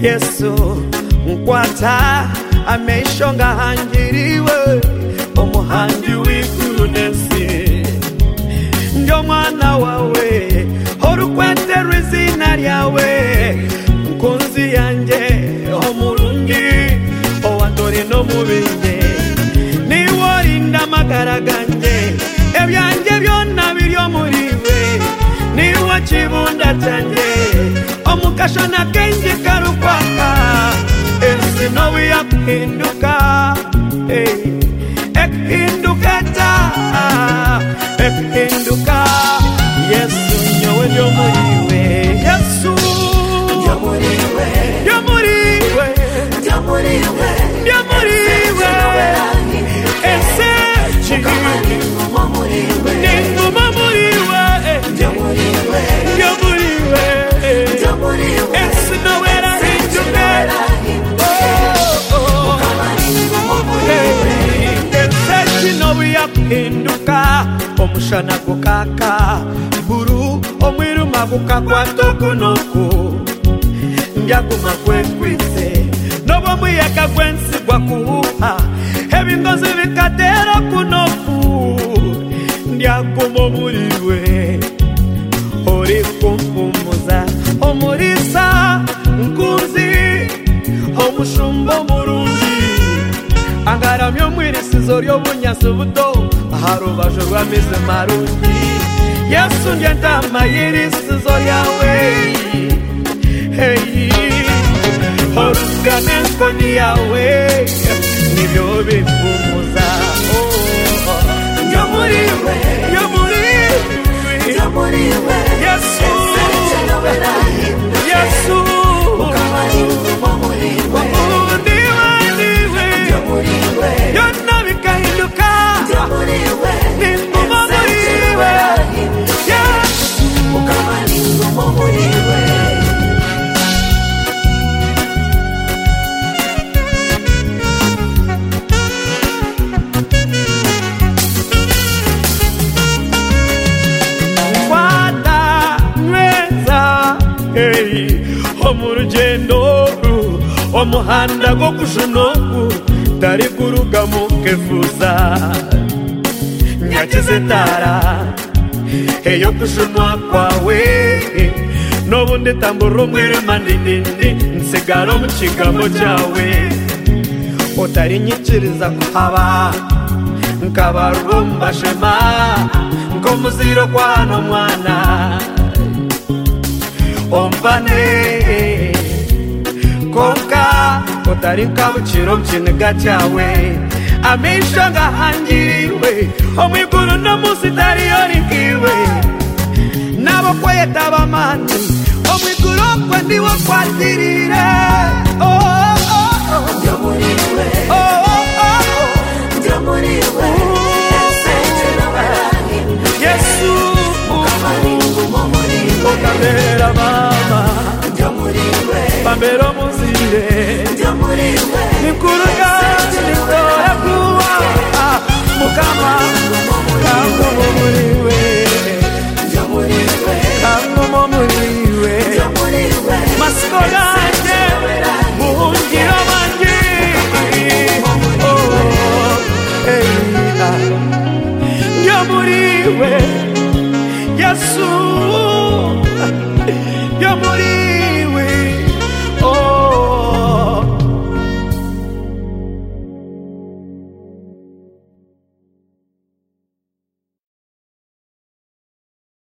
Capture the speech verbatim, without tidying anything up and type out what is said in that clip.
Yesu nkwata ameshonga hangiriwe umuhangi w'ikurudensi ndio mwana wawe horukwetera izina ryawe nkunzi yanjye omurungi owandori no mubinge niworinda amagara ganjye ebyanjye byonna biryo muriwe niwo kibunda cyanjye omukasha nakenje karukwaka ensi nobu yakuhinduka ekuhinduka ta ekuhinduka Yesu nyowe ndio muriwe Yesu ndio muriwe ndio muriwe ndio muriwe ndio muriwe ese chikini muriwe ndio muriwe ndio muriwe ndio muriwe ndio muriwe ese nowe rahinduka hinduka omushana gukaka buru omwiruma gukakwata kunuku ndyaguma kwekwise nobo muyaga gwensi gwakuhuha ebingozi bikatera kunuku ndyaguma muriwe ori kumpumuza omurisa nkunzi omushumba murungi angaramyo mwirisizo ry'obunyaso buto aharubajo rw'amize marungi Yesu ndyentama y'irisizo ryawe hey oruganenkoni yawe nibyo bimpumuza nyo muriwe nyo muriwe nyo muriwe Yesu Yesu yonna bikahinduka ninguma muriwe mukama ninguma muriwe nkwata nyweza omurugendo omuhanda gwo kujunoku tari kuruga mukefuza nyakizitara eyo kujunwa kwawe nobundi tambura umwirima ndindindi nsigara mu kigambo cyawe utari nyikiriza kuhaba nkabarumba shema nko muziro kwa hano mwana ompane konka utari nkabuciro mukiniga cyawe amishonga hangiriwe omwiguru no musi tariyorikiwe nabo kweta bamani omwiguru kwe ndiwo kwatirire ndio muriwe ndio muriwe Yesu ukabera mama ndio muriwe bambero muzire ndio muriwe nikuruga nikuruga kuwa mukama kango muriwe ndio muriwe kango muriwe ndio muriwe maskolange muhungira manje oh hey ndio muriwe Yesu ndio muriwe